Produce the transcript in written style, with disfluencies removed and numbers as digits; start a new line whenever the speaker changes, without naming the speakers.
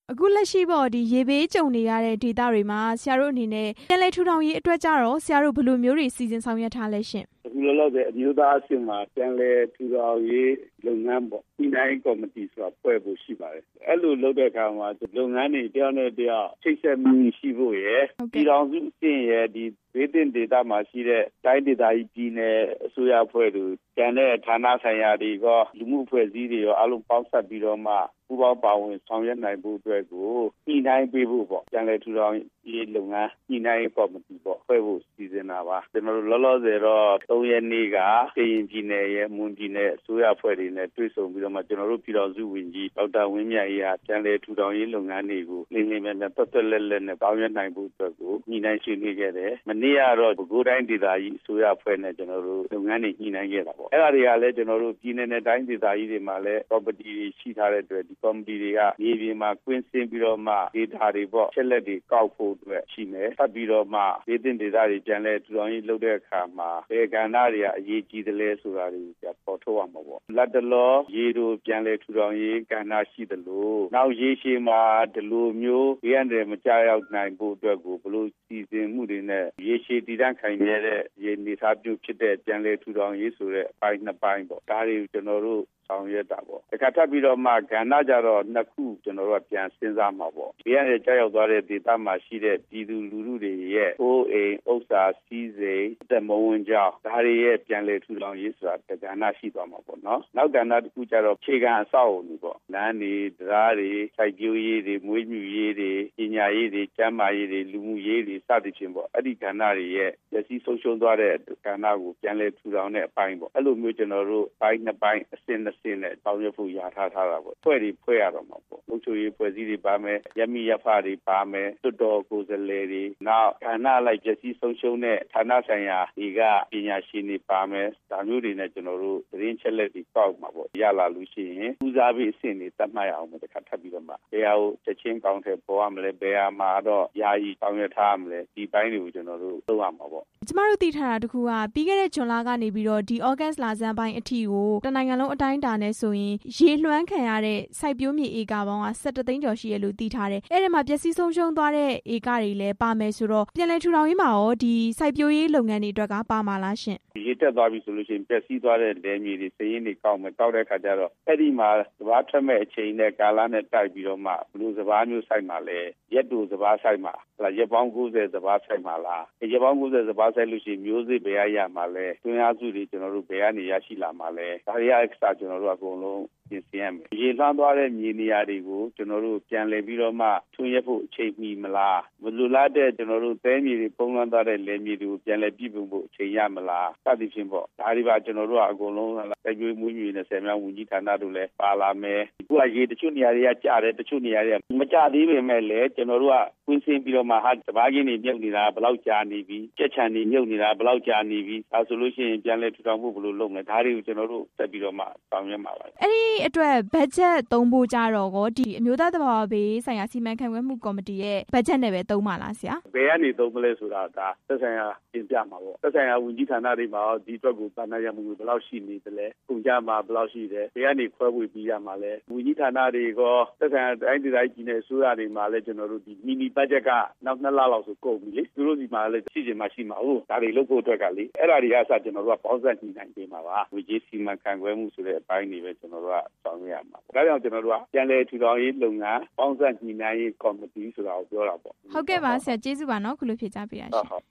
အခုလက်ရှိပေါ့ဒီရေဘေးကြုံနေရတဲ့ဒေသတွေမှာဆရာတို့အနေနဲ့ပြန်လည်ထူထောင်ရေးအတွက်ကြတော့ဆရာတို့ဘယ်လိုမျိုးတွေစီစဉ်ဆောင်ရွက်ထားလဲရှင်
အခုလောလောဆယ်အမျိုးသားအဆင့်မှာပြန်လည်ထူထောင်ရေးလုပ်ငန်းပေါ့ဒီနိုင်ကော်မတီဆိုတာဖွဲ့ဖို့ရှိပါတယ်အဲ့လိုလုပ်တဲ့အခါမှာလုပ်ငန်းတွေတယောက်နဲ့တယောက်ချိတ်ဆက်မှုရှိဖို့ရယ်ပြည်ထောင်စုအဆင့်ရယ်ဒီဒေသဒေသမှာရှိတဲ့တိုင်းဒေသကြီးပြည်နယ်အစိုးရအဖွဲ့တွေကျန်တဲ့ဌာနဆိုင်ရာတွေကလူမှုအဖွဲ့အစည်းတွေရောအလုံးပေါင်းစပ်ပြီးတော့မှပူးပေါင်းပါဝင်ဆောင်ရွက်နိုင်ဖို့အတွက်ကိုညှိနှိုင်းပေးဖို့ပေါ့ပြန်လည်ထူထောင်ရေးလုပ်ငန်းညှိနှိုင်းရေးကော်မတီပေါ့ဖွဲ့ဖို့စီစဉ်တာပါကျွန်တော်တို့လောလောဆယ်တော့3ရက်နေ့ကကရင်ပြည်နယ်ရဲ့မွန်ပြည်နယ်အစိုးရအဖွဲ့တွေနဲ့တွေ့ဆုံပြီးတော့မှကျွန်တော်တို့ပြည်တော်စုဝန်ကြီးဒေါက်တာဝင်းမြတ်အေးကပြန်လည်ထူထောင်ရေးလုပ်ငန်းတွေကိုလင်းလင်းမြန်မြန်ပတ်သက်လက်လက်နဲ့ပေါင်းရနိုင်ဖို့အတွက်ကိုညှိနှိုင်းဆွေးနွေးခဲ့တယ်မနေ့ကတော့ပဲခူးတိုင်းဒေသကြီးအစိုးရအဖွဲ့နဲ့ကျွန်တော်တို့လုပ်ငန်းတွေညှိနှိုင်းခဲ့တာပေါ့အဲ့ဒါတွေကလည်းကျွန်တော်တို့ပြည်နယ်နဲ့တိုင်းဒေသကြီးတွေမှာလည်းကော်မတီရှိထားတဲ့အတွက်ဒီကော်မတီတွေကမြေပြင်မှာကွင်းဆင်းပြီးတော့မှဒေတာတွေပေါ့ချက်လက်တွေကောက်ဖို့အတွက်ရှိမယ်ထပ်ပြီးတော့မှဒေသဒေသတွေပြန်လဲထူထောင်ရေးလုပ်တဲ့အခါမှာဘယ်ကဏ္ဍတွေကအရေးကြီးတယ်လဲဆိုတာတွေကိုပေါ်ထုတ်ရမှာပေါ့လက်တလောရေတို့ပြန်လဲထူထောင်ရေးကဏ္ဍရှိတယ်လို့နောက်ရေရှည်မှာဒီလိုမျိုးရန်တယ်မကြရောက်နိုင်ဖို့အတွက်ကိုဘလို့စီစဉ်မှုတွေနဲ့ရေရှည်တည်တံ့ခိုင်မြဲတဲ့ရေနေသားပြုဖြစ်တဲ့ပြန်လဲထူထောင်ရေးဆိုတဲ့အပိုင်းနှစ်ပိုင်းပေါ့ဒါတွေကိုကျွန်တော်တို့ဆောင်ရွက်တာပေါ့တခါထပ်ပြီးတော့မှကဏ္ဍကြတော့နှစ်ခုကျွန်တော်တို့ပြန်စဉ်းစားမှာပေါ့ဒီရတဲ့ကြောက်ရောက်သွားတဲ့ဒေသမှာရှိတဲ့ပြည်သူလူထုတွေရဲ့ဟိုးအိမ်ဥစ္စာစီးစိမ်တက်မဝင်ကြောင်းဒါတွေရဲ့ပြန်လည်ထူထောင်ရေးဆိုတာကဏ္ဍရှိသွားမှာပေါ့နော်နောက်ကဏ္ဍတစ်ခုကျတော့ခြေခံအဆောက်အအုံတွေပေါ့လမ်းတွေတရားတွေစိုက်ပျိုးရေးတွေမွေးမြူရေးတွေပညာရေးတွေကျန်းမာရေးတွေလူမှုရေးတွေစသဖြင့်ပေါ့အဲ့ဒီကဏ္ဍတွေရဲ့ရည်စည်းဆုံးရှုံးသွားတဲ့ကဏ္ဍကိုပြန်လည်ထူထောင်တဲ့အပိုင်းပေါ့အဲ့လိုမျိုးကျွန်တော်တို့ပိုင်းနှစ်ပိုင်းအဆင့်နဲ့ဆောင်ရွက်ဖို့ရထားတာပေါ့ဖွဲ့တွေဖွဲ့ရတော့မှာပေါ့အုပ်ချုပ်ရေးဖွဲ့စည်းတွေပါမယ်ရမီရဖတွေပါမယ်တွတ်တော်ကိုယ်စားလှယ်တွေနောက်ဌာနလိုက်ပျက်စီးဆုံးရှုံးတဲ့ဌာနဆိုင်ရာတွေကပညာရှင်တွေပါမယ်ဒါမျိုးတွေနဲ့ကျွန်တော်တို့သတင်းချက်လက်တွေကောက်မှာပေါ့ရလာလို့ရှိရင်ဦးစားပေးအဆင့်တွေတတ်မှတ်ရအောင်တစ်ခါထပ်ပြီးတော့မှဘယ်ဟာကိုချက်ချင်းကောင်းတဲ့ပေါ်ရမလဲဘယ်ဟာမှာတော့ယာယီဆောင်ရွက်ထားရမလဲဒီပိုင်းတွေကိုကျွန်တော်တို့လုပ်ရမှာပေါ့
ကျမတို့သိထားတာတခုကပြီးခဲ့တဲ့ဇွန်လကနေပြီးတော့ဒီဩဂတ်လဆန်းပိုင်းအထိကိုတနိုင်ငံလုံးအတိုင်းအတာနဲ့ဆိုရင်ရေလွှမ်းခံရတဲ့စိုက်ပျိုးမြေဧကပေါင်းက17သိန်းကျော်ရှိရလို့သိထားတယ်အဲ့ဒီမှာပျက်စီးဆုံးရှုံးသွားတဲ့ဧကတွေလည်းပါမယ်ဆိုတော့ပြန်လည်ထူထောင်ရေးမှာရောဒီစိုက်ပျိုးရေးလုပ်ငန်းတွေအတွက်ကပါမှာလားရှင်
ရေတက်သွားပြီဆိုလို့ရှိရင်ပျက်စီးသွားတဲ့လယ်မြေတွေစည်ရင်းတွေကောက်မယ်ကောက်တဲ့အခါကျတော့အဲ့ဒီမှာစဘာထွက်မဲ့အချိန်နဲ့ကာလနဲ့တိုက်ပြီးတော့မှဘလို့စဘာမျိုးစိုက်မှာလဲရက်တူစဘာစိုက်မှာလားရက်ပေါင်း90စဘာစိုက်မှာလားရက်ပေါင်း90စဘာစိုက်လို့ရှိရင်မျိုးစေ့ဘယ်ရမှာလဲတွင်းအားစုတွေကျွန်တော်တို့ဘယ်ကနေရရှိလာမှာလဲဒါတွေအက္ခကျွန်တော်တို့အကုန်လုံးပြင်ဆင်ရမယ်ရေလှမ်းသွားတဲ့မြေနေရာတွေကိုကျွန်တော်တို့ပြန်လည်ပြီးတော့မှထွန်းရက်ဖို့အချိန်မီမလားမလိုလားတဲ့ကျွန်တော်တို့သဲမြေတွေပုံလွှမ်းသွားတဲ့လယ်မြေတွေကိုပြန်လည်ပြည်ပုံဖို့အချိန်ရမလားစသဖြင့်ပေါ့ဒါတွေပါကျွန်တော်တို့ကအကုန်လုံးစိုက်ပျိုးမှုမြေနဲ့ဆယ်မြောင်းဝန်ကြီးဌာနတို့လည်းပါလာမယ်အခုကရေတချို့နေရာတွေကကျတယ်တချို့နေရာတွေကမကျသေးပေမဲ့လည်းကျွန်တော်တို့ကကွင်းစင်းပြီးတော့မှဟာစဘာကင်းတွေမြုပ်နေတာဘယ်လောက်ကြာနေပြီကြက်ချန်တွေမြုပ်နေတာဘယ်လောက်ကြာနေပြီဒါဆိုလို့ရှိရင်ပြန်လည်ထူထောင်ဖို့ဘယ်လိုလုပ်မလဲဒါတွေကိုကျွန်တော်တို့ဆက်ပြီးတော့မှဆောင်ရွက်မှာပါ
အဲ့ဒီအတွက်ဘတ်ဂျက်သုံးဖို့ကြတော့ကိုဒီအမျိုးသားသဘာဝဘေးဆိုင်ရာစီမံခန့်ခွဲမှုကော်မတီရဲ့ဘတ်ဂျက်နဲ့ပဲသုံးပါလားဆရာ
ဘယ်ကနေသုံးမလဲဆိုတာဒါသက်ဆိုင်ရာပြင်ပြမှာပေါ့သက်ဆိုင်ရာဝန်ကြီးဌာနတွေမှာဒီအတွက်ကိုဗဏ္ဍာရမှုဘယ်လောက်ရှိနေသလဲကုန်ကြမှာဘယ်လောက်ရှိတယ်ဘယ်ကနေခွဲဝေပြီးရမှာလဲဝန်ကြီးဌာနတွေကသက်ဆိုင်ရာတိုင်းဒေသကြီးနယ်အစိုးရတွေမှာလည်းကျွန်တော်တို့ဒီမီနီဘတ်ဂျက်ကနောက်2လလောက်ဆိုကုန်ပြီလေသူတို့ဒီမှာလည်းရှိချင်မှရှိမှာဟုတ်ဒါတွေလုပ်ဖို့အတွက်ကလေအဲ့ဒါတွေအစကျွန်တော်တို့ကပေါင်းစပ်ညှိနှိုင်းပေးမှာပါဝေကြီးစီမံခန့်ခွဲမှုဆိုတဲ့အပိုင်းတွေပဲကျွန်တော်တို့ကဆောင်ရွက်ရမှာဒါကြောင့်ကျွန်တော်တို့ကပြန်လည်ထူထောင်ရေးလုပ်ငန်းပေါင်းစပ်ညှိနှိုင်းရေးကော်မတီဆိုတာကိုပြောတာပေါ့
ဟုတ်ကဲ့ပါဆရာကျေးဇူးပါနော်ခုလိုဖြေကြားပေးရရှင်